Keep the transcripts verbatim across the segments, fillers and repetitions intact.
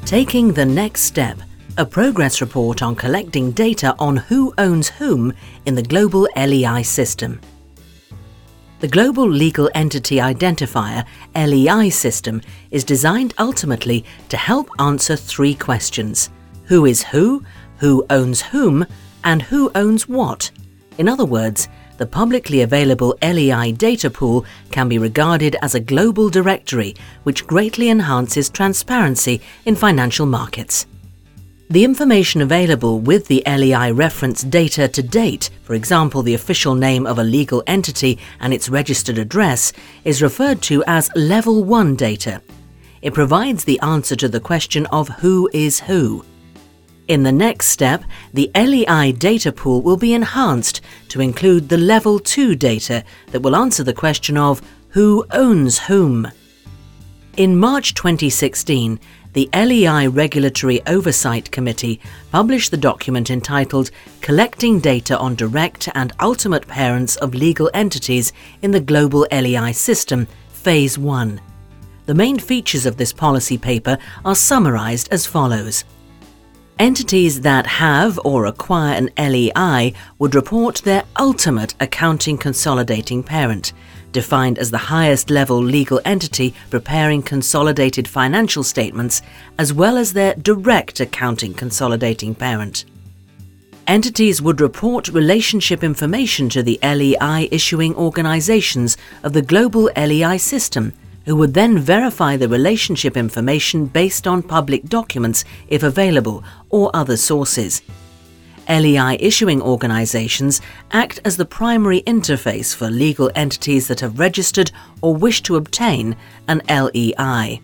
Taking the next step, a progress report on collecting data on who owns whom in the global L E I system. The Global Legal Entity Identifier L E I system is designed ultimately to help answer three questions: who is who, who owns whom, and who owns what. In other words, the publicly available L E I data pool can be regarded as a global directory which greatly enhances transparency in financial markets. The information available with the L E I reference data to date, for example the official name of a legal entity and its registered address, is referred to as Level one data. It provides the answer to the question of who is who. In the next step, the L E I data pool will be enhanced to include the Level two data that will answer the question of who owns whom. In March twenty sixteen, the L E I Regulatory Oversight Committee published the document entitled Collecting Data on Direct and Ultimate Parents of Legal Entities in the Global L E I System, Phase one. The main features of this policy paper are summarized as follows. Entities that have or acquire an L E I would report their ultimate accounting consolidating parent, defined as the highest level legal entity preparing consolidated financial statements, as well as their direct accounting consolidating parent. Entities would report relationship information to the L E I issuing organizations of the global L E I system, who would then verify the relationship information based on public documents, if available, or other sources. L E I issuing organizations act as the primary interface for legal entities that have registered or wish to obtain an L E I.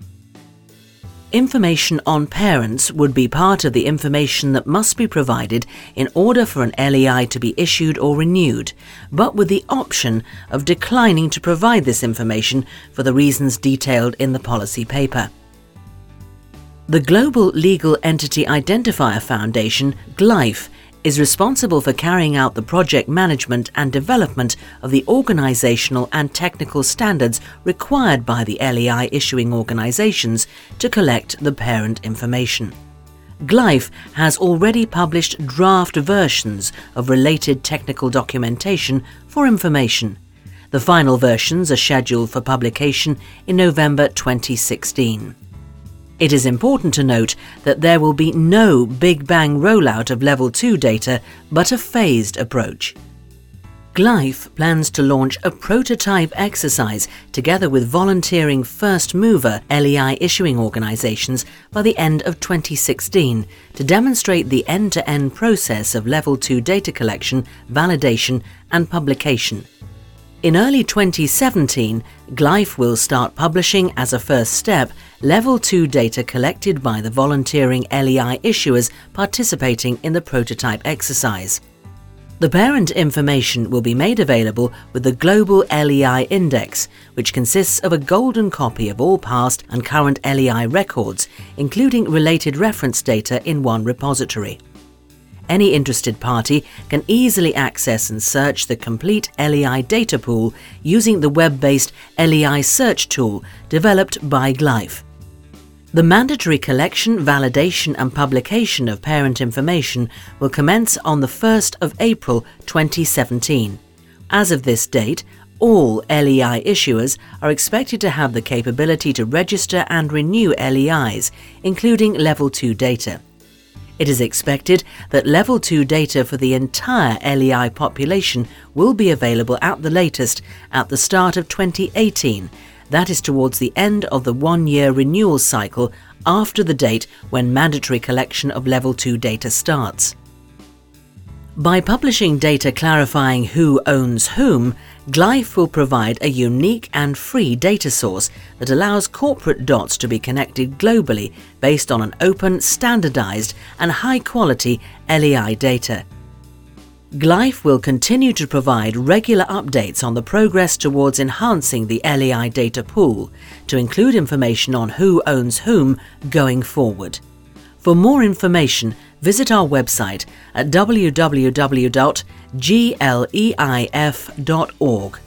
Information on parents would be part of the information that must be provided in order for an L E I to be issued or renewed, but with the option of declining to provide this information for the reasons detailed in the policy paper. The Global Legal Entity Identifier Foundation, G L I F, is responsible for carrying out the project management and development of the organizational and technical standards required by the L E I issuing organizations to collect the parent information. G L I F has already published draft versions of related technical documentation for information. The final versions are scheduled for publication in November twenty sixteen. It is important to note that there will be no big bang rollout of Level two data, but a phased approach. G L I F plans to launch a prototype exercise together with volunteering first mover L E I issuing organizations by the end of twenty sixteen to demonstrate the end-to-end process of Level two data collection, validation, and publication. In early twenty seventeen, G L I F will start publishing as a first step Level two data collected by the volunteering L E I issuers participating in the prototype exercise. The parent information will be made available with the Global L E I Index, which consists of a golden copy of all past and current L E I records, including related reference data in one repository. Any interested party can easily access and search the complete L E I data pool using the web-based L E I search tool developed by G L I F. The mandatory collection, validation and publication of parent information will commence on the first of April twenty seventeen. As of this date, all L E I issuers are expected to have the capability to register and renew L E Is, including Level two data. It is expected that Level two data for the entire L E I population will be available at the latest at the start of twenty eighteen, that is towards the end of the one-year renewal cycle after the date when mandatory collection of Level two data starts. By publishing data clarifying who owns whom, G L I F will provide a unique and free data source that allows corporate dots to be connected globally based on an open, standardized and high-quality L E I data. G L I F will continue to provide regular updates on the progress towards enhancing the L E I data pool to include information on who owns whom going forward. For more information, visit our website at w w w dot g l e i f dot org.